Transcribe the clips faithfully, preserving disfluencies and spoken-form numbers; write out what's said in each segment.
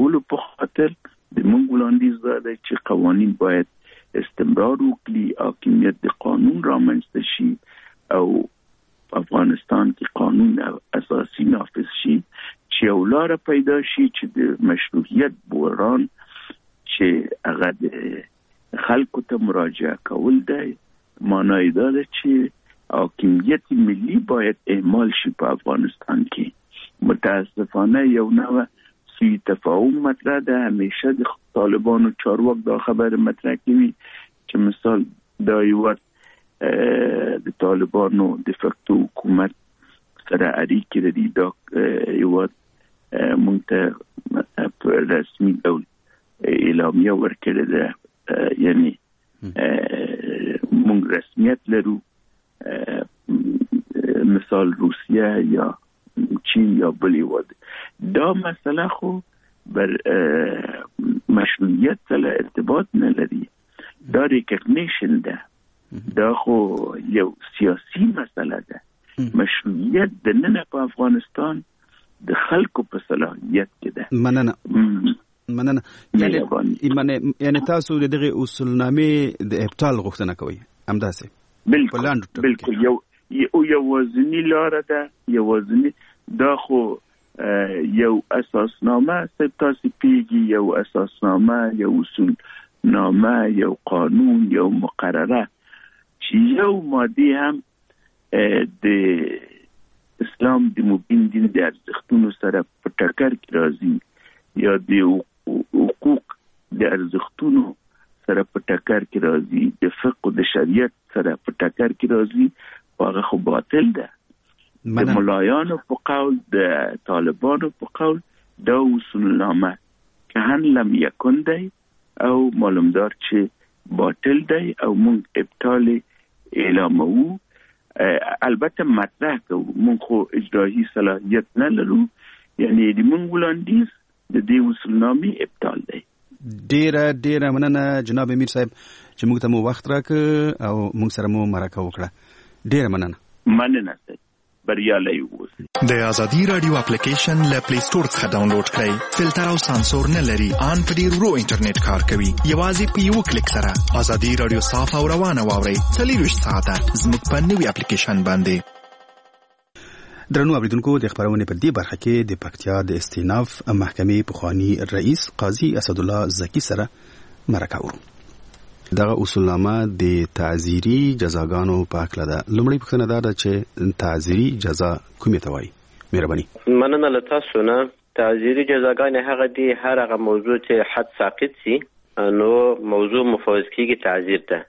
کمولو په خاطر د موږ وړاندیز دا دی چې قوانین باید استمرار وکړي، حاکمیت د قانون رامنځته شي او افغانستان کې قانون اساسي نافذ شي، چې یو لار پیدا شي چې د مشروعیت بحران چې هغه د خلکو ته مراجعه کول دی، معنی دا ده چې حاکمیت ملی باید اعمال شي په افغانستان کې. متاسفانه یو نوع سوء تفاهم مطرح ده. همیشه د طالبانو چارواک دا خبر مطرح کوي چې مثال دا یو د طالبانو د فکتو حکومت سره اړیکې لري، دا یو مونږ ته په رسمي ډول اعلامیه ورکړې ده، یعنی مونږ رسمیت لرو، مثال روسیه یا چین یا بلی واد. دا مسئله خو بر مشروعیت سره ارتباط نه لري، دا ریکگنیشن ده، دا خو یو سیاسی مسئله ده. مشروعیت د نن په افغانستان د خلکو په صلاحیت کې ده. مننه مننه یعنی ایمانه یعنی تاسو دغه اصولنامه د ابطال غوښتنه کوي همداسې؟ بالکل بالکل یو یو یوازینی لار ده، یوازینی دا خو یو اساسنامه تاسو پیږي، یو اساسنامه، یو اصولنامه، یو قانون، یو مقرره چې یو ماده هم د اسلام د مبین دین د ارزښتونو سره په ټکر کې راځي یا د حقوق د ارزښتونو سره په ټکر کې راځي، د فقه د شریعت سره په ټکر کې راځي، هغه خو باطل ده. د ملایانو په قول، د طالبانو په قول، دا اصولنامه که هم لم یکن دی او معلومدار چې باطل دی او مونږ ابطال اعلامو. البته مطرح کوو، مونږ خو اجرایی صلاحیت نه لرو، یعنی د مونږ وړاندیز د دې اصولنامې ابطال دی. ډیره ډیره مننه جناب امیر صاحب چې موږ ته مو وخت راکړ او موږ سره مو مرکه وکړه. ډیره مننه. مننه صاحب، بریالي اوسئ. د ازادي رادیو اپلیکیشن له پلی سٹور څخه ډاونلوډ کړئ. فلټر او سانسور نه لري، ان په ډیر ورو انټرنیټ کار کوي. یوازې په یو کلیک سره ازادي رادیو صاف او روانه واورئ. څلوېښت ساعته زموږ په نوې اپلیکیشن باندې. درنو اوریدونکو، د خبرونه په دې برخه کې د پکتیا د استیناف محکمې پخوانی رئیس قاضي اسد الله زکی سره مرکه وکړو. دغه اصولنامه د تعزیري جزاګانو په اړه ده. لومړی پوښتنه دا ده چې تعزیري جزا کومه ته وایي؟ مهرباني. مننه له تاسو نه. تعزیري جزاګانې هغه دي هر هغه موضوع چې حد ساقط سي نو موضوع مفوض کیږي تعزیر ته.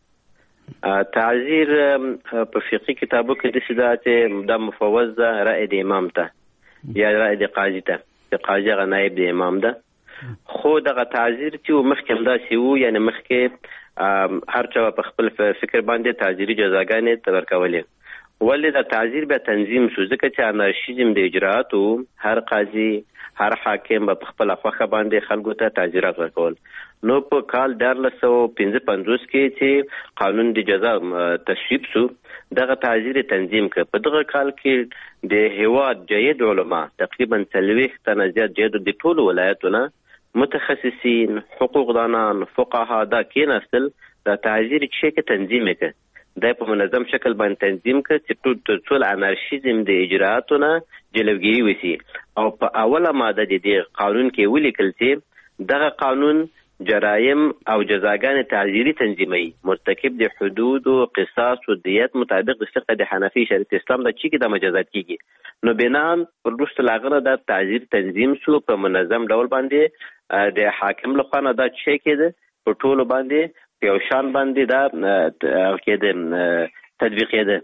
تعزیر په فقهي کتابو کې د سیدات د مفوض ده رأی د امام ته یا رأی د قاضي ته، د قاضي غ نائب د امام ده. خو دغه تعزیر چې مخکې هم داسې وو، یعنی مخکې هر چا په خپل فکر باندې تعزیري جزاګانې ورکولې. ولې دا تعزیر بیا تنظیم شو؟ ځکه چې انارشیزم د اجرااتو هر قاضي هر حاکم په خپل خوخه باندې خلکو ته تعزیرات ورکول. نو په کال دیارلس سوه پنځه پنځوس کې چې قانون د جزا تصویب شو، دغه تعزیر تنظیم کړ. په دغه کال کې د هیواد جید علما تقریبا څلوېښت تنه زیات جید د ټولو ولایتونو متخصصین، حقوقدانان، فقها دا کېناستل د تعزیر چې کې تنظیم کړ. دا په منظم شکل باندې تنظیم کړ چې ټول انارشیزم د اجرااتونه جلوګیری وسی. او په اوله ماده د دې قانون کې ولیکل چې دغه قانون جرایم او جزاګانې تعزیري تنظیمي مرتکب د حدود او قصاص او دیت مطابق د فقه د حنفي شریعت اسلام د چي کې د مجازات کیږي. نو بنام پر وروسته لاغره د تعزیر تنظیم شو په منظم ډول باندې د حاکم لخوا نه دا چي کې د په ټولو باندې په شان باندې دا کې د تطبیق ده.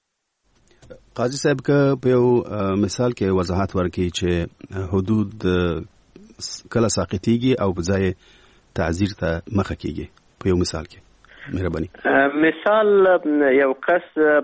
قاضي صاحب که په یو مثال کې وضاحت ورکړي چې حدود کله ساقطيږي او بځای تعزیر ته مخه کیږي په یو مثال کې؟ مهرباني. مثال یو کس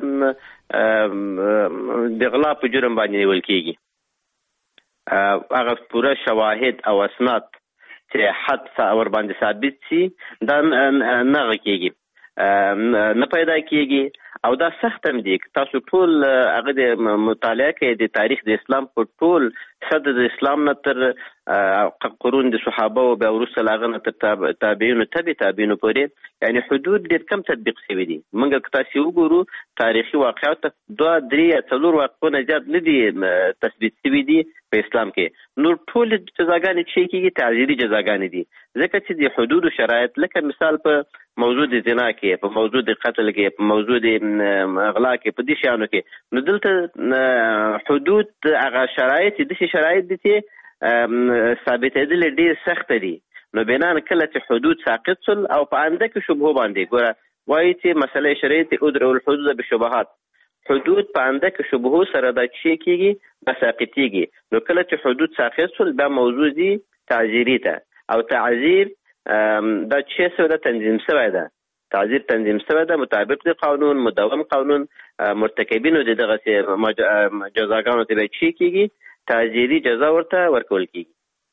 د غلا په جرم باندې نیول کیږي، هغه پوره شواهد او اسناد چې حد ور باندې ثابت شي دا نه کیږي، نه پیدا کیږي. او دا سخت هم دي. تاسو ټول هغه د مطالعه کې د تاریخ د اسلام په ټول صد د اسلام نه تر قرون د صحابه او بیا وروسته لاغه نه تر تابعین تبع تابعین پورې یعنی حدود ډېر کم تطبیق شوي دي. موږ که تاسو وګورو تاریخي واقعات دوه درې څلور واقعونه زیات نه دي تثبیت شوي دي په اسلام کې. نور ټول جزاګانې چې کېږي تعزیري جزاګانې دي ځکه چې د حدود شرایط لکه مثال په موضوع د زنا کې، په موضوع د قتل کې، په موضوع د اغلا کې، په دې شیانو کې، نو دلته حدود هغه شرایط دي شرایط دي چې ثابتېدل ډېر سخت دي. نو بنان کله چې حدود ساقط شول او په انده کې شبهه باندې ګوره وایي چې مسئله شریعت ادرو الحدود بشبهات، حدود په انده کې شبهه سره د چی کېږي د ساقطيږي. نو کله چې حدود ساقط شول دا موضوع دي تعزیری ته او تعزیر دا چې څه د تنظیم شوی ده، تعزیر تنظیم شوی ده مطابق د قانون مدون قانون مرتکبینو د دغه جزاګانو ته چی کېږي تعزیری جزا ورته ورکول کېږي.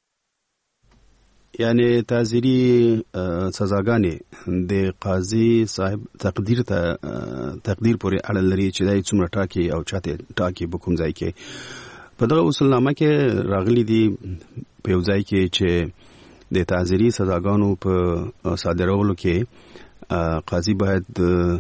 یعنی تعزیری سزاګانې د قاضي صاحب تقدیر ته تقدیر پورې اړه لري چې دای څومره ټاکي او چاته ټاکي به کوم ځای کې. په دغه اصولنامه کې راغلي دي په یو ځای کې چې د تعزیری سزاګانو په صادرولو کې قاضي باید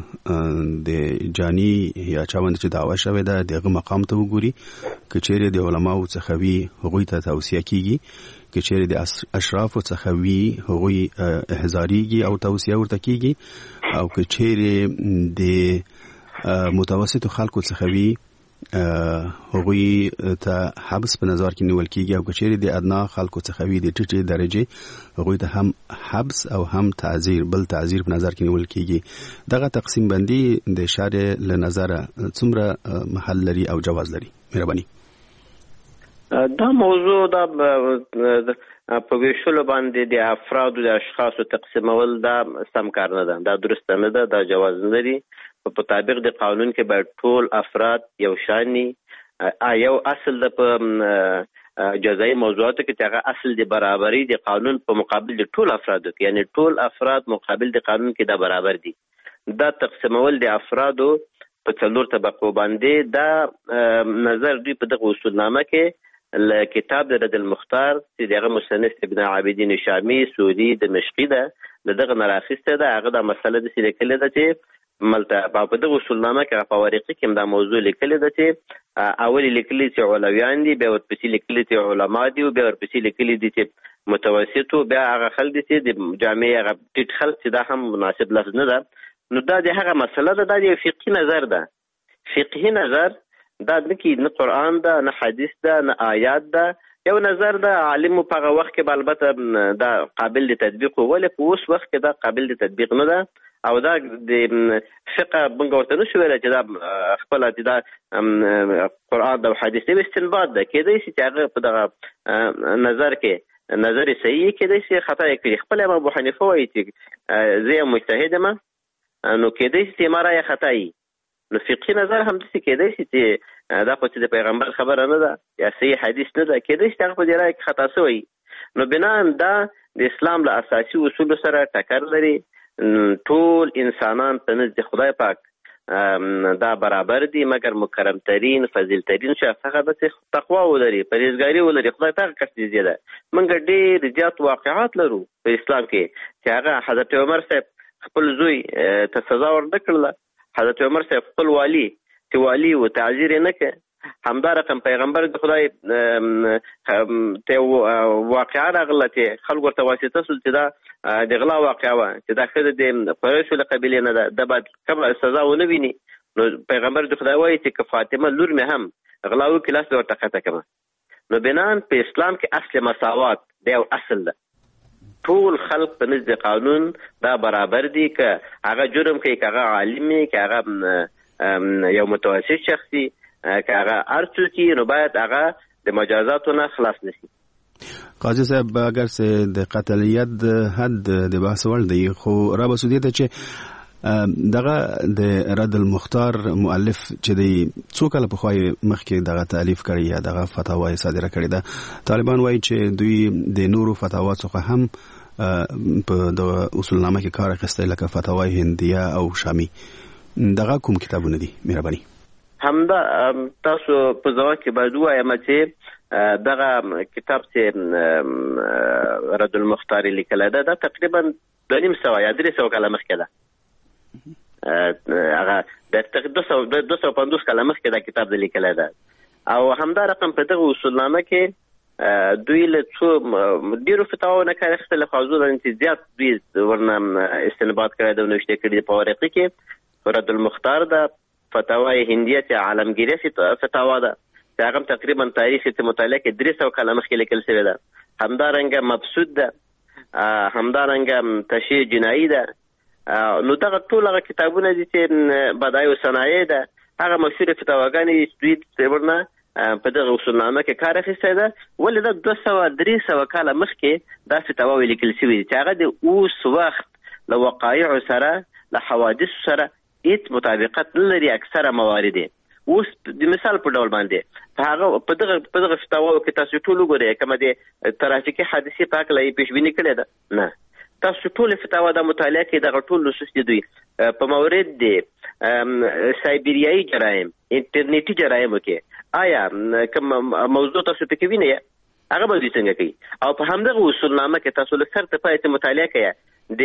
د جانی یا چاوند چې دعوا شوی ده دغه مقام ته وګوري، که چیرې د علماو څخه وي هغوی ته توصیه کیږي، که چیرې د اشرافو څخه وي هغوی احضاریږي او توصیه ورته کیږي، او که چیرې د متوسطو خلکو څخه وي هغوی ته حبس په نظر کې نیول کیږي، او که چیرې د ادنا خلکو څخه وي د ټیټې درجه هغوی ته هم حبس او هم تعزیر بل تعزیر په نظر کې نیول کیږي. دغه تقسیم بندي د شارع له نظره څومره محل لري او جواز لري؟ مهرباني. دا موضوع دا په ویشلو باندې د افرادو د اشخاصو تقسیمول دا سم کار نه ده، دا درست نه ده، دا جواز نه لري. په مطابق د قانون کې باید ټول افراد یو شانی یو اصل د په جزایي موضوعاتو کې هغه اصل د برابرۍ د قانون په مقابل د ټول افرادو کې، یعنی ټول افراد مقابل د قانون کې دا برابر دي. دا تقسیمول د افرادو په څلور طبقو باندې دا نظر دوی په دغه اصولنامه کې کتاب د رد المختار چې دغه مصنف ابن عابدین شامی سوری دمشقي ده دغه نراخسته ده، هغه د مسله د لیکل ده چې ملته په دغه اصولنامه کې په ورقه کې دا موضوع لیکل ده چې اول لیکل چې علویان دي، بیا ورپسې لیکل چې علما دي، او بیا ورپسې لیکل دي چې متوسطو، بیا هغه خلک دي چې د جامع هغه ټیټ خلک چې دا هم مناسب لفظ نه ده. نو دا د هغه مسله ده، دا د فقهي نظر ده. فقهي نظر دا نه کې نه قرآن ده نه حدیث ده نه آیات ده، یو نظر ده عالم په هغه وخت کې البته دا قابل د تطبیق، ولې په اوس وخت کې دا قابل د تطبیق نه ده. او دا د فقه موږ ورته نشو ویلی چې دا خپله چې دا قرآن او حدیث دی استنباط ده، کېدای شي چې هغه په دغه نظر کې نظر صحیح کېدای شي خطا یې کړي. خپل امام ابو حنیفه وایي چې زه یم مجتهد یم، نو کېدای شي چې ما رایه خطا وي. نو فقهي نظر هم داسې کېدای شي چې دا خو چې د پیغمبر خبره نه ده یا صحیح حدیث نه ده، کېدای شي چې هغه په دې رایه کې خطا شوی. نو بناً دا د اسلام له اساسي اصولو سره ټکر لري. ټول انسانان په نزد خدای پاک دا برابر دي، مګر مکرم ترین فضیل ترین شخص هغه د تقوا ولري، پرهیزګاري ولري. خدای ته کښ دي ده. موږ ډېر زیات واقعات لرو په اسلام کې چې هغه حضرت عمر صاحب خپل زوی ته سزا ورنه کړله، حضرت عمر صاحب خپل والی چې والی و تعزیر نه کړ. همدا رقم پیغمبر د خدای ته واقعا راغله چې خلکو ورته واسطه سول چې دا د غلا واقعه وه چې دا ښځه د قریشو له قبیلې نه ده، دا باید کومه سزا ونه ویني. نو پیغمبر د خدای وایي چې که فاطمه لور مې هم غلا وکړي لاس به ورته قطع کړمه. نو بنان په اسلام کې اصل مساوات دا یو اصل ده. ټول خلق په نزد قانون دا برابر دي، که هغه جرم کوي، که هغه عالم وي، که هغه یو متوسط شخصي، که هغه ارچو کی، نو باید هغه د مجازاتو نه خلاص نشي. قاضي صاحب اگر سه د قتلیت حد د بحث وړ دی، خو را به سودی ته چې دغه د رد المختار مؤلف چې دی څو کله په خوای مخکې دغه تالیف کړی یا دغه فتاوی صادره کړی ده، طالبان وایي چې دوی د نورو فتاوا څخه هم په دغه اصولنامه کې کار اخیستی، لکه فتاوی هندیه او شامی. دغه کوم کتابونه دي؟ مهرباني. همدا تاسو په ځواب کې باید ووایم چې دغه کتاب چې رد المختار لیکلی ده دا تقریبا دوه نیم سوه یا درې سوه کاله مخکې ده. هغه د دوه سوه پنځوس کاله مخکې دا کتاب د لیکلی ده او همدا رقم په دغه اصولنامه کې دوی له څو ډېرو فتاواو نه کار اخیستلی خو حضور چې زیات دوی ورنه استنباط کړی ده او نوشتې کړي دي په ورقې کې. رد المختار ده، فتاوای هندیه چې عالمګیریه فتاوا ده چې هغه تقریبا تاریخ چې مطالعه کې درې سوه کاله مخکې لیکل شوې ده. همدارنګه مبسوط ده، همدارنګه تشریع جنایي ده. نو دغه ټول هغه کتابونه دي چې بدایع و صنایع ده، هغه مشهورې فتاواګانې دوی ورنه په دغه اصولنامه کې کار اخیستی ده. ولې دا دوه سوه درې سوه کاله مخکې دا فتاواوې لیکل شوي دي چې هغه د اوس وخت له وقایعو سره له حوادثو سره هیڅ مطابقت نه لري. اکثره موارد اوس د مثال په ډول باندې په هغه په دغه په دغه فتاواو کې تاسو ټول وګورئ کومه د ترافیکي حادثې په هکله یې پیشبیني کړې ده؟ نه، تاسو ټول فتاوا د مطالعه کې دغه ټول نصوص دي دوی په مورد د سایبریایي جرایم، انټرنیټي جرایمو کې آیا کوم موضوع تاسو پکې وینئ هغه به دوی څنګه کوي؟ او په همدغه اصولنامه کې تاسو له سر تر پایه مطالعه کوئ د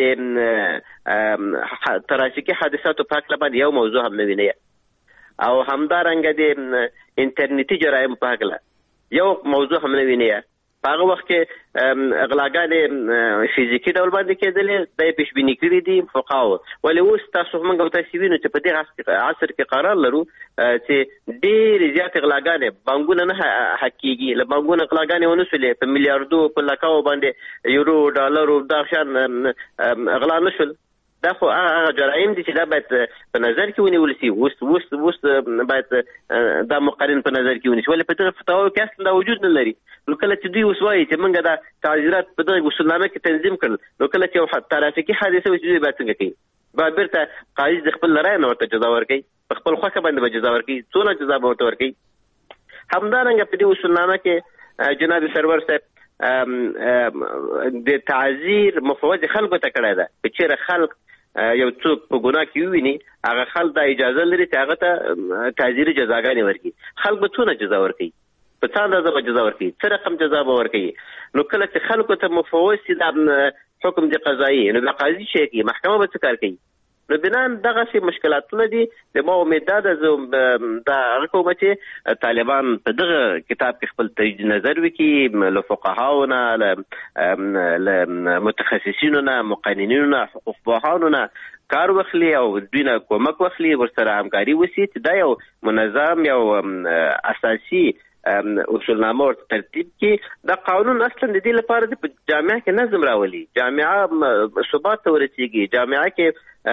ترافیکي حادثاتو په هکله باندې یو موضوع هم نه وینئ او همدارنګه د انټرنیټي جرایمو په هکله یو موضوع هم نه وینئ. په هغه وخت کې اغلاګانې فزیکي ډول باندې کېدلې دا یې پیشبیني کړي دي فقهاو. ولې اوس تاسو موږ او تاسو وینو چې په دې عصر کې قرار لرو چې ډېرې زیاتې غلاګانې بانکونه نه حق کېږي. له بانکونه غلاګانې ونه شولې په میلیاردو په لکاو باندې یورو ډالرو دا شان غلا نه شول. دا خو هغه جرایم دي چې دا باید په نظر کې ونیول شي. اوس اوس اوس باید دا مقارن په نظر کې ونیسي. ولې په دغه فتاواو کې اصلا دا وجود نه لري. نو کله چې دوی اوس وایي چې موږ دا تعزیرات په دغه اصولنامه کې تنظیم کړل، نو کله چې یو ترافیکي حادثه وشي دوی باید څنګه کوي؟ باید بیرته قاضي د خپل رایې نه ورته جزا ورکوي، په خپل خوښه باندې به جزا ورکوي. څونه جزا به ورته ورکوي؟ همدارنګه په دې اصولنامه کې جناب سرور صاحب د تعزیر مفوض خلکو ته کړی ده. که چېرې خلک یو څوک په ګناه کې وویني هغه خلک دا اجازه لري چې هغه ته تعزیري جزاګانې ورکړي. خلک به څونه جزا ورکوي؟ په څه اندازه به جزا ورکوي؟ څه رقم جزا به ورکوي؟ نو کله چې خلکو ته مفوض شي دا حکم د قضایي، نو بیا قاضي څه کوي؟ محکمه به څه کار کوي؟ نو بنان دغسې مشکلاتونه دي. د ما امید دا ده زه دا هغه کوم چې طالبان په دغه کتاب کې خپل تجدید نظر وکړي، له فقهاو نه، له متخصصینو نه، مقننینو نه، حقوق پوهانو نه کار واخلي او دوی نه کومک واخلي، ورسره همکاري وشي چې دا یو منظم یو اساسي اصولنامه ورته ترتیب کړي. دا قانون اصلا د دې لپاره د جامعه کې نظم راولي، جامعه ثبات ته ورسېږي، جامعه کې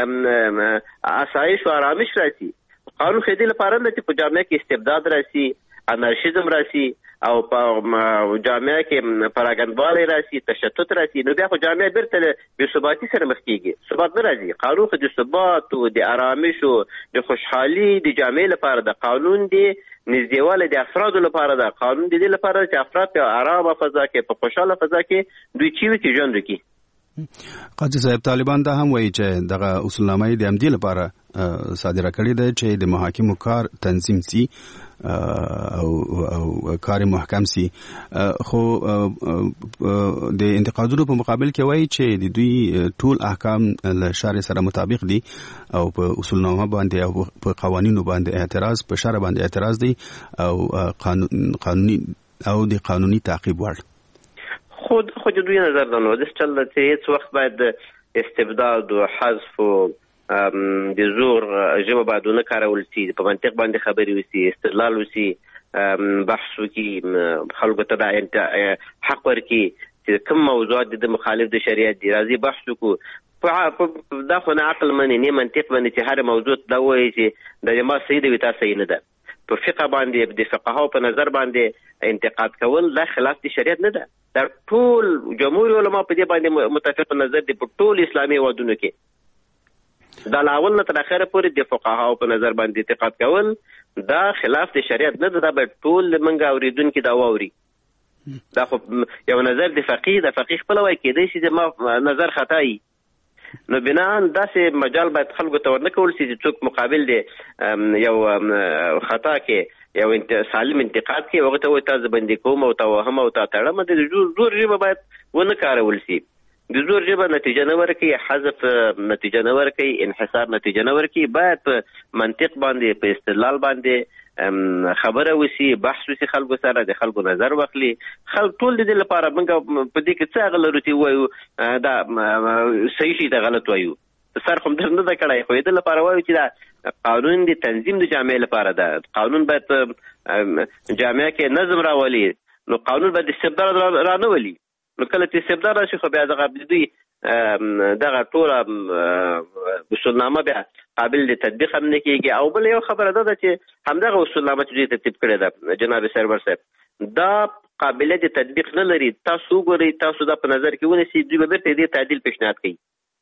آسایش و آرامش راشي. قانون خو دې لپاره نه چې په جامعه کې استبداد راشي، انارشیزم راشي او په جامعه کې پراګندوالی راشي، تشتت راشي. نو بیا خو جامعه بیرته بې ثباتي سره مخ کېږي. ثبات نه راځي. قانون خو د ثبات او د آرامش او د خوشحالي د جامعې لپاره ده. قانون دی نږدېوالی د افرادو لپاره ده. قانون د دې لپاره چې افراد په آرامه فضا کې، په خوشحاله فضا کې دوی چیوي کې ژوند وکړي. قاضي صاحب، طالبان دا هم وایي چې دغه اصولنامه د همدې لپاره صادره کړې ده چې د محاکمو کار تنظیم سي او او کار محکم سي. خو د انتقادونو په مقابل کې وایي چې د دوی ټول احکام له شرع سره مطابق دي او په اصولنامه باندې او په قوانینو باندې اعتراض، په شرع باندې اعتراض دي او قانوني او د قانوني تعقیب وړ. خود خود دوی نظر دانو د چل چې هیڅ وخت باید استبداد او حذف او د زور ژبه باید نه کارول شي، په منطق باندې خبرې وشي، استدلال وشي، بحث وکړي، خلکو ته حق ورکړي چې کوم موضوعات د مخالف د شریعت دي راځي بحث وکړو. دا خو نه عقل مني نه منطق باندې چې هر موضوع دا وایي چې د ما صحیح دی تا صحیح نه ده. په فقه باندې د فقهاو په نظر باندې انتقاد کول دا خلاف د شریعت نه ده. دا ټول جمهور علما په دې باندې متفق نظر دي په ټول اسلامي هیوادونو کې. دا لاول نه تر اخره پورې د فقهاو په نظر باندې انتقاد کول دا خلاف د شریعت نه ده. دا به ټول منګه اوریدونکو دا واوري. دا خو یو نظر د فقيه د فقيه خپل وای کېدای شي د ما نظر خطا وي. نو بناء داسې مجال باید خلکو ته ورنه کول شي چې څوک مقابل دی یو خطا کې یو سالم انتقاد کې هغه ته وایي تا زه بندي کوم او تا وهم او تا تړم. د زور ژبه باید ونه کارول شي. د زور ژبه نتیجه نه ورکوي، حذف نتیجه نه ورکوي، انحصار نتیجه نه ورکوي. باید په منطق باندې په استدلال باندې خبره وشي، بحث وشي خلکو سره، د خلکو نظر واخلي. خلک ټول د دې لپاره موږ په دې کې څه هغه لرو چې وایو دا صحیح شي دا غلط وایو، سر خو در نه ده کړی، خو د لپاره وایو چې دا قانون د تنظیم د جامعې لپاره ده. قانون باید جامعه کې نظم راولي، نو قانون باید استبداد را نه ولي. نو کله چې استبداد راشي خو بیا دغه دوی دغه ټوله اصولنامه بیا قابل د تطبیق هم نه کېږي. او بل یو خبره ده چې همدغه اصولنامه چې دوی ترتیب کړې ده جناب سرور صاحب دا قابلیت تطبیق نه لري. تاسو وګورئ، تاسو دا په نظر کې ونیسئ، دوی به بیرته دې تعدیل پیشنهاد کوي،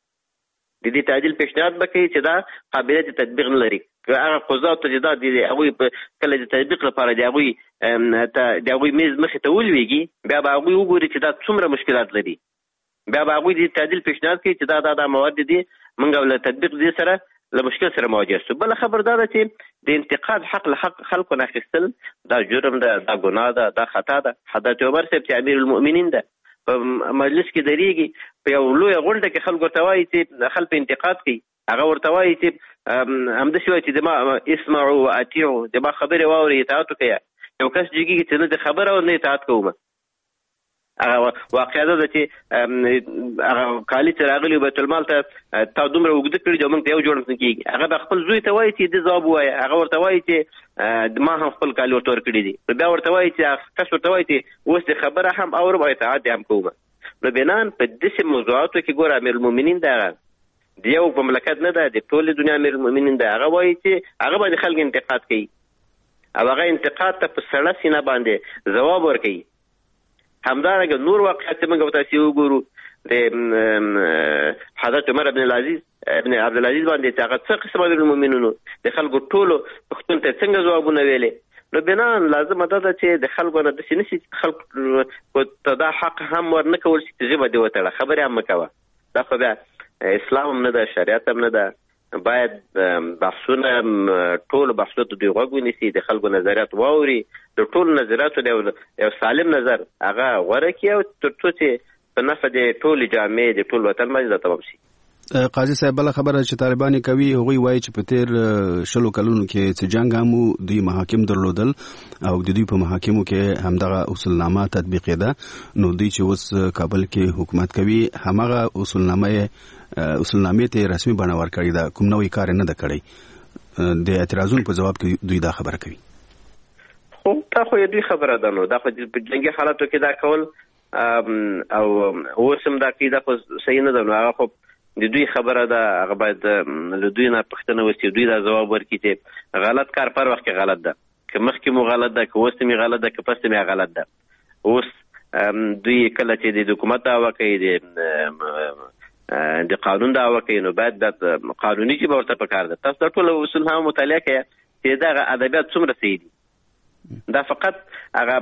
د دې تعدیل پیشنهاد به کوي چې دا قابلیت تطبیق نه لري. هغه قضات ته دا د هغوی کله د تطبیق لپاره د هغوی د هغوی میز مخې ته ولویږي، بیا به هغوی وګوري چې دا څومره مشکلات لري، بیا به هغوی د تعدیل پیشنهاد کوي چې دا دا دا مواد دي موږ له تطبیق دې سره له مشکل سره مواجه شو. بله خبر دا ده چې د انتقاد حق له حق خلکو نه اخیستل دا جرم ده، دا ګناه ده، دا خطا ده. حضرت عمر صاحب چې امیر المؤمنین ده په مجلس کې درېږي، په یو لویه غونډه کې خلک ورته وایي چې خلک انتقاد کوي، هغه ورته وایي چې همداسې وایي چې د ما اسمعوا واطیعوا، د ما خبرې واورئ اطاعت وکړئ. یو کس جګېږي چې نه د خبره او نه اطاعت کوم. هغه واقعه ده چې هغه کالي چې راغلي بیت المال ته تا دومره اوږده کړي چې موږ ته یو جوړ نه کېږي. هغه به خپل زوی ته وایي چې د ځواب ووایه، هغه ورته وایي چې ما هم خپل کالي ورته ورکړي دي، بیا ورته وایي چې کس ورته وایي چې اوس د خبره هم اورم او اطاعت هم کوم. نو بنان په داسې موضوعاتو کې ګوره امیر المؤمنین دغه د یو مملکت نه ده، د ټولې دنیا امیر المؤمنین ده. هغه وایي چې هغه باندې خلک انتقاد کوي او هغه انتقاد ته په سړه سینه باندې ځواب ورکوي. همدارنګه نور واقعات چې موږ تاسو وګورو د حضرت عمر ابن العزیز ابن عبد العزیز باندې چې هغه څه قسم امیر المؤمنینو د خلکو ټولو پښتون ته څنګه ځوابونه ویلې. نو بنان لازمه ده چې د خلکو نه داسې نشي خلکو ته دا حق هم ورنه کول شي چې ژبه دې وتړه، خبرې هم مه کوه. دا خو بیا اسلام هم نه ده، شریعت هم نه ده. باید بحثونه ټول بحثونو ته دوی غوږ ونیسي، د خلکو نظریات واوري، د ټولو نظریاتو یو سالم نظر هغه غوره کړي او تر څو چې په نفع د ټولې جامعې د ټول وطن باندې دا تمام شي. قاضي صاحب بله خبره چې طالبان کوي، هغوی وایي چې په تیر شلو کلونو کې چې جنګ هم دوی محاکم درلودل او د دوی په محاکمو کې همدغه اصولنامه تطبیقېده. نو دوی چې اوس کابل کې حکومت کوي همغه اصولنامه اصولنامې ته رسمي بڼه ورکړې ده، کوم نوی کار نه ده کړی. د اعتراضونو په جواب کې دوی دا خبره کوي. خو دا خو دوی خبره ده، نو دا خو په جنګي حالاتو کې دا کول او اوس هم دا کوي، دا خو صحیح نه ده. نو هغه خو د دوی خبره ده، هغه باید له دوی نه پوښتنه وشي، دوی دا ځواب ورکړي چې غلط کار پر وخت کې غلط ده، که مخکې مو غلط ده، که اوس مې غلط ده، که پس مې غلط ده. اوس دوی کله چې د حکومت دعوه کوي، د د قانون دعوه کوي، نو باید د قانوني ژبه ورته پکار ده. تاسو دا ټول اصول هم مطالعه کړئ چې دغه ادبیات څومره صحیح دي. دا فقط هغه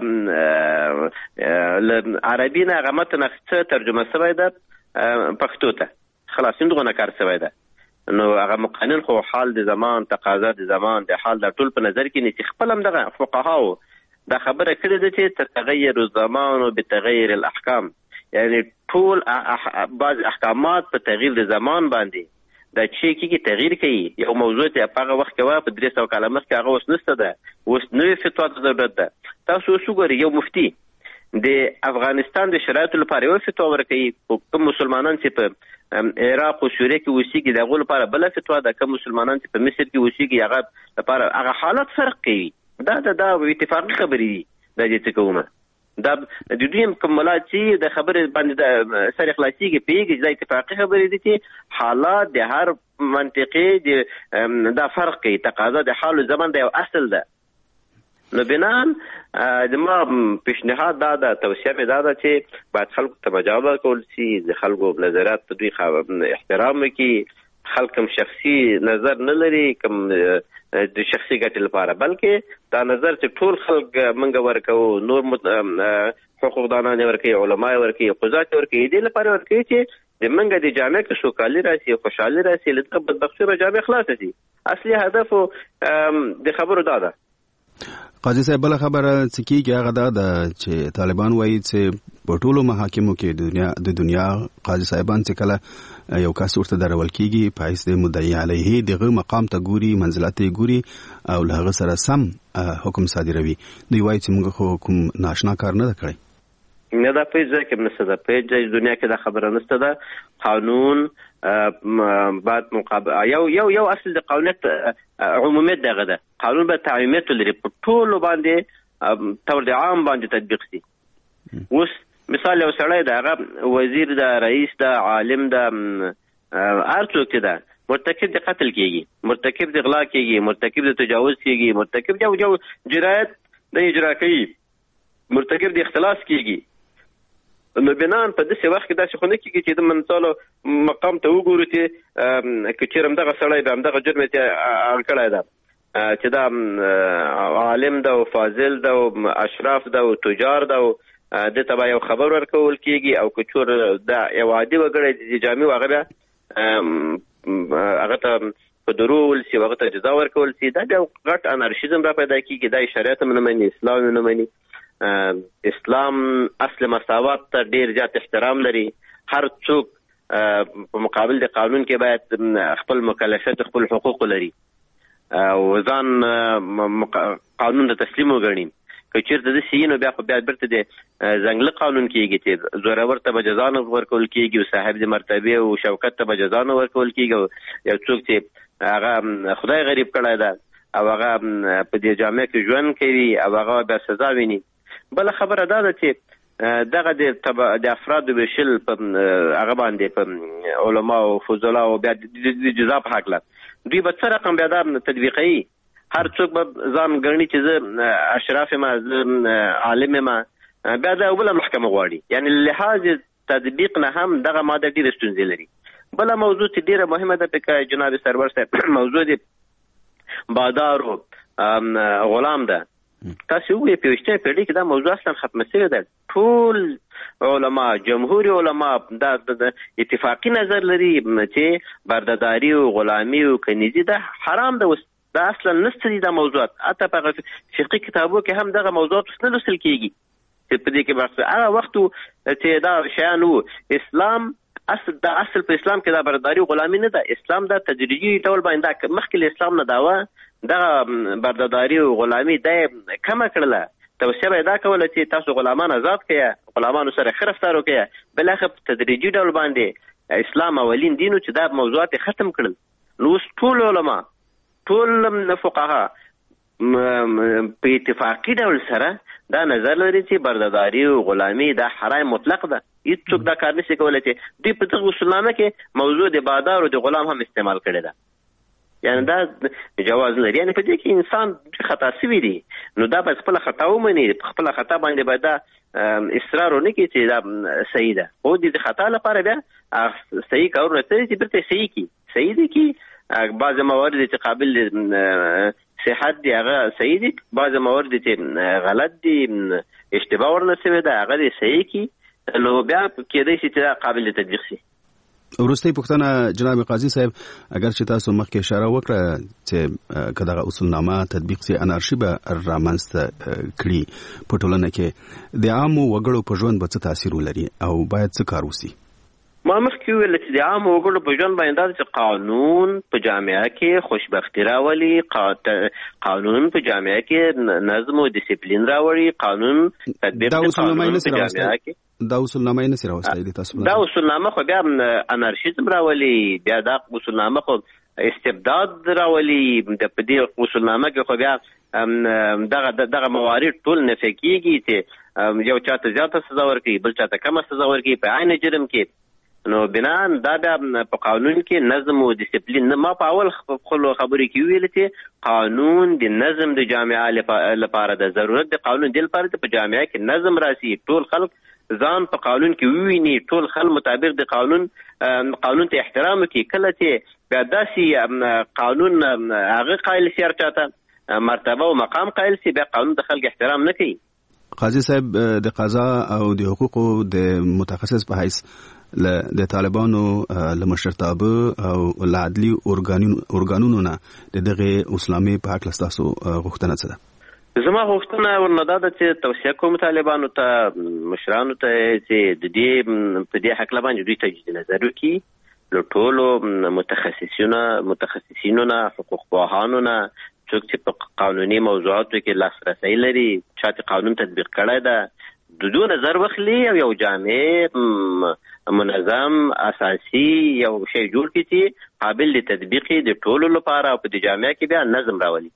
عربي نه هغه متن څه ترجمه شوی ده پښتو ته، خلاص دغه کار شوی ده. نو هغه مقنن خو حال د زمان، تقاضا د زمان، د حال د ټول په نظر کې نیسي. خپل هم دغه فقهاو دا خبره کړې ده چې تغیر الزمان بتغیر الاحکام، یعنی ټول بعض احکامات په تغییر د زمان باندې دا چې کېږي تغییر کوي. یو موضوع ته په هغه وخت کې وه، په درې سوه کاله مخکې، هغه اوس نشته ده، اوس نوې فتوا ته ضرورت ده. تاسو اوس وګورئ، یو مفتي د افغانستان د شرایطو لپاره یو فتوا ورکوي، کوم مسلمانان چې په عراق او سوریه کې اوسېږي د هغو لپاره بله فتوا ده، کوم مسلمانان چې په مصر کې اوسېږي هغه لپاره هغه حالات فرق کوي. دا دا دا اتفاقي خبرې دي. دا چې څه کومه دا د دوی مکملات چې د خبرې باندې سر اخلاصيږي پیږي، دا اتفاقي خبرې دي چې حالات د هر منطقې دا فرق کوي. تقاضا د حال او زمان د یو اصل ده. نو بنان د ما پیشنهاد دا ده، توصیه مې دا ده چې باید خلکو ته مجال ورکول شي، د خلکو نظریات ته دوی احترام وکړي. خلک کوم شخصي نظر نه لري کوم د شخصي ګټې لپاره، بلکې دا نظر چې ټول خلک منګه ورکوو، نور حقوقدانان ورکوي، علما ورکوي، قضات ورکوي، دې لپاره ورکوي چې د منګه د جامع کې سوکالي راسي خوشحالي راسي لته بدبختي به جامع خلاص شي. اصلي هدف د خبرو دا ده. قاضي صاحب بل خبره چې هغه دا ده چې طالبان وایي چې په ټولو محاکمو کې د دنیا د دنیا قاضي صاحبان چې کله یو کس ورته درول کیږي په حیث د مدعي علیه دغه مقام ته ګوري منزلت یې ګوري او له هغه سره سم حکم صادروي. دوی وایي چې موږ خو کوم ناشنا کار نه کړی. نه دا په ځای کې نشته ده، په دنیا کې دا خبره نشته ده. قانون بعد مقابل یو یو یو اصل د قانونیت عمومیت دغه ده. قانون به تعمیمیت لري په ټولو باندې تور د عام باندې تطبیق شي. اوس مثال یو سړی د هغه وزیر د رئیس د عالم د هر څوک ده مرتکب د قتل کیږي، مرتکب د غلا کیږي، مرتکب د تجاوز کیږي، مرتکب یو یو جنایت د اجرا کوي، مرتکب د اختلاس کیږي. نو بنان په داسې وخت کې داسې خو نه کېږي چې د منصالو مقام ته وګورو چې که چېرې همدغه سړی به همدغه جرم یې کړی ده چې دا عالم ده او فاضل ده او اشراف ده او تجار ده او دې ته به یو خبر ورکول کېږي او که چور دا یو عادي وګړی د جامع هغه بیا هغه ته په درو ول شي هغه ته جزا ورکول شي. دا بیا غټ انارشیزم را پیدا کېږي. دا شریعت هم نه مني، اسلام هم نه مني. اسلام اصل مساوات ته ډیر زیات احترام لري. هر څوک په مقابل د قانون کې باید خپل مکلفیت خپل حقوق لري او ځان قانون ته تسلیم وګڼي. که چیرته د سینو بیا خو بیا برته د ځنګل قانون کېږي چې زورور ته به جزا نه ورکول کېږي او صاحب د مرتبه او شوکت ته به جزا نه ورکول کېږي. یو څوک چې هغه خدای غریب کړی ده او هغه په دې جامع کې ژوند کوي او هغه بیا سزا ویني. بل خبره دا ده چې دغه د افرادو ویشل په هغه باندې په علما او فضلا او بیا د جزا په حقله دوی به څه رقم بیا دا تطبیقوي. هر څوک به ځان ګڼي چې زه اشراف یم، زه عالم یم، بیا دا بله محکمه غواړي. یعنې لحاظ تطبیق نه هم دغه ماده ډېرې ستونزې لري. بله موضوع چې ډېره مهمه ده پکې جناب سرور صاحب موضوع د بادار او غلام ده. تاسو وایي په یوشتمه پېړۍ کې دا موضوع اصلا ختمه شوې ده. ټول علما جمهوري علما دا اتفاقي نظر لري چې بردهداري او غلامي او کنیزي دا حرام ده. اوس دا اصلا نشته دي دا موضوعات. حتی په فقهي کتابو کې هم دغه موضوعات اوس نه لوستل کېږي چې په دې کې بحث هغه وخت چې دا شیان وو. اسلام اصل دا اصل په اسلام کې دا بردهداري او غلامي نه ده. اسلام دا تدریجي ډول باندې مخکې له اسلام نه داوه دغه بردهداري او غلامي دا کمه کړله. توصیه به دا کوله چې تاسو غلامان آزاد کړئ، غلامانو سره ښه رفتار وکړئ. بلاخره په تدریجي ډول باندې اسلام اولین دین چې دا موضوعات ختم کړل. نو اوس ټول علما ټول فقها په اتفاقي ډول سره دا نظر لري چې بردهداري او غلامي دا حرام مطلق ده. هیڅوک دا کار نشي کولی چې دوی په دغه اصولنامه کې موضوع د بادار او د غلام هم استعمال کړی ده. یعنی دا جواز لري. یعنی په دې کې انسان خطا شوی دی نو دا به خپل خطا ومني، خپل خطا باندې باید دا اصرار ونه کړي چې دا صحیح ده. خو د خطا لپاره بیا صحیح کارونه کوي چې بیرته صحیح کړي. صحیح دي کې بعض موارد چې قابل صحت دی هغه صحیح دي، بعض موارد چې غلط دي اشتباه ورنه شوی ده هغه دې صحیح کړي. نو بیا کېدای شي چې قابل تطبیق شي. وروستۍ پوښتنه جناب قاضي صاحب، اگر چې تاسو مخکې اشاره وکړه چې کداغه اصولنامه تطبیق سي انارشي به رامنځته کړي په ټولنه کې د عامو وګړو په ژوند به څه تاثیر ولري او باید څه کار وشي؟ ما مخکې ویل چې د عامو وګړو په ژوند باندې دا چې قانون په جامعه کې خوشبختي راولي، قانون په جامعه کې نظم او ډیسپلین راوړي، قانون تطبیق د قانون په جامعه کې دا اصولنامه نه سره واستای دي تاسو. دا اصولنامه خو بیا انارشیزم راولي، بیا دا اصولنامه خو استبداد راولي. د پدې اصولنامه کې خو بیا دغه دغه موارد ټول نفي کیږي چې یو چاته زیاته سزا ورکړي بل چاته کمه سزا ورکړي په عین جرم کې. نو بنان دا بیا په قانون کې نظم او ډیسپلین نه. ما په اول خپل خبرې کې ویل چې قانون د نظم د جامعه لپاره د ضرورت د قانون د لپاره په جامعه کې نظم راسي، ټول خلک ځان په قانون کې وویني، ټول خلک مطابق د قانون قانون ته احترام کوي. کله چې بیا داسې قانون هغه قایل شي چاته مرتبه او مقام قایل شي بیا قانون د خلک احترام نه کوي. قاضي صاحب د قضا او د حقوقو د متخصص په حیث د طالبانو له مشرتابه او له عدلي اورګانونو نه د دغه اسلامي په حق لستاسو غوښتنه څه ده؟ زما غوښتنه ورنه ده چې توصیه کوم طالبانو ته مشرانو ته چې د دې په دې حق باندې دوی تجدید نظر وکړي، له ټولو متخصصینو متخصصینو نه حقوق پوهانو نه څوک چې په قانوني موضوعاتو کې لاسرسی لري، چا چې قانون تطبیق کړی ده، د دوی نظر واخلي او یو جامع منظم اساسي یو شی جوړ کړي چې قابل لتطبیق د ټولو لپاره او په دې جامعه کې بیا نظم راولي.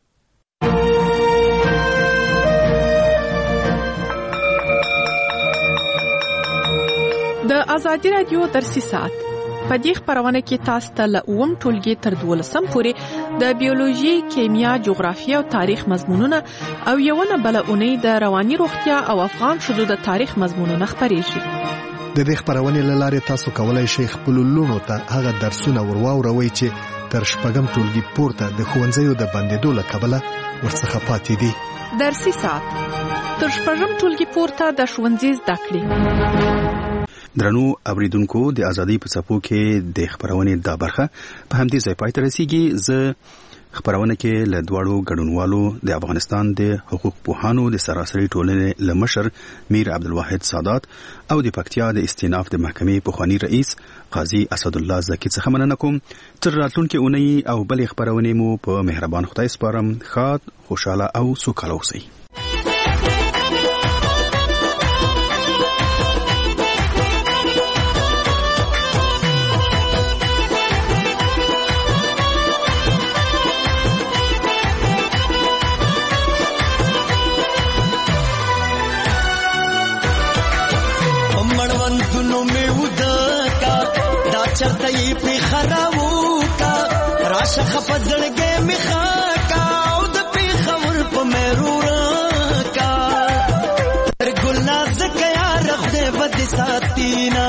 د ازادي رادیو درسي ساعت په دې خبرونه کې تاسو ته له اووم ټولګي تر دولسم پورې د بیولوژي، کیمیا، جغرافیه او تاریخ مضمونونه او یوونه بل اونۍ د رواني روغتیا او افغان شذو د تاریخ مضمونونه خبرېږي. د دې خبرونه لاره تاسو کولای شئ خپل لونو ته هغه درسونه ورواوروي چې تر شپږم ټولګي پورته د ښوونځیو د بندیدو له کبله ورڅخه پاتې دي. درسي ساعت تر شپږم ټولګي پورته د ښوونځي زده کړې. درنو اوریدونکو، د ازادي په څپو کې د خبرونې دا برخه په همدې ځای پای ته رسیږي. زه خبرونه کې له دواړو ګډونوالو د افغانستان د حقوق پوهانو د سراسري ټولنې له مشر میر عبدالواحد سادات او د پکتیا د استیناف د محکمې پخوانی رئیس قاضي اسدالله زکی څخه مننه کوم. تر راتلونکي اونۍ او بلې خبرونه مو په مهربان خدای سپارم. ښاد، خوشاله او سوکاله اوسئ. چرته یې په خراو کا راشه خپدړګې مخا کا او د پیښور په مرور کا تر ګلناز کیا رخده بد ساتینا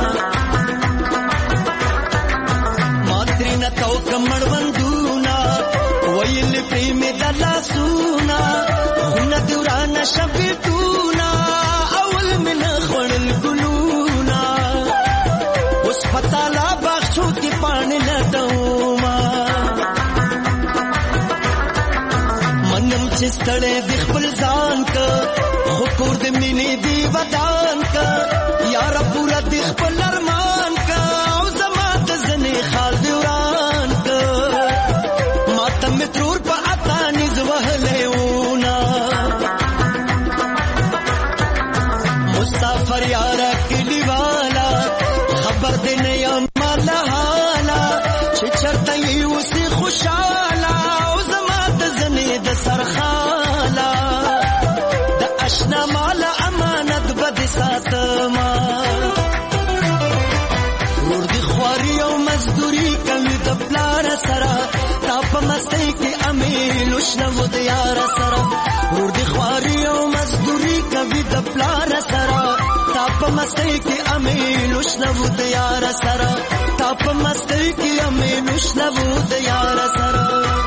ماترینا تو کمړوندونا ویل پریم دلا سونا خونه دوران شبتونا اول من خړل ګلونا اوس پتالا بخشو کی پان لټوما منم چې ستړې د خپل ځان کا خو کور د مینې دی ودان کا یار پورا د خپل ارمان کا او زما د زنې خال دوران کا ماتم ترور په اتا نز وهلې ونا مسافر یار کلی والا خبر دې نه یم مالا حالا چې چرته یې اوسې خوشاله او زما د زنې د سرخاله د اشنا مالا امانت بد ساتما ور دي خواري او مزدوري کوي د پلار سره تا په مستۍ کې امیل وشنو د یار سره ور دي خواري او مزدوري کوي د پلار سره تا په مستۍ کې امیل وشنو د یار سره تا په مستۍ کې امیل وشنو د یار سره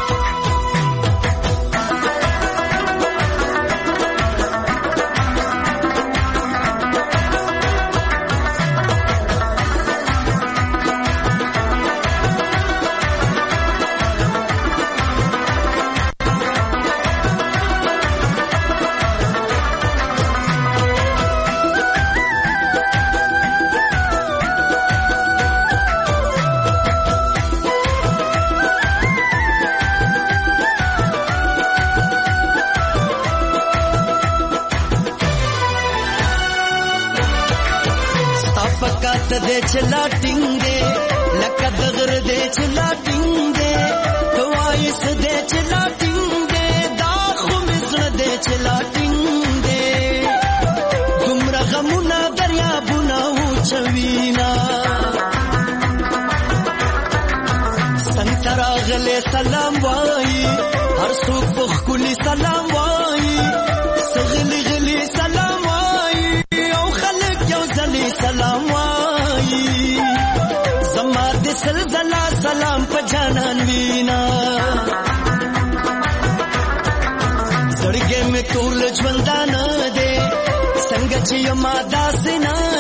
دے چلا ٹنگے لقد غر دے چلا ٹنگے توائس دے چلا ٹنگے داخ مصر دے چلا ٹنگے گمرا غمنا دریا بنا ہو چوینا سنترا غلے سلام وائی ہر سوک بخ کلی سلام وائی سغلی غلی سلام وائی او خلق یو زلی سلام وائی زما د سلزلا سلام په جانان وینا زړګې مې ټول ژوندانه دې څنګه چې یما داسې نه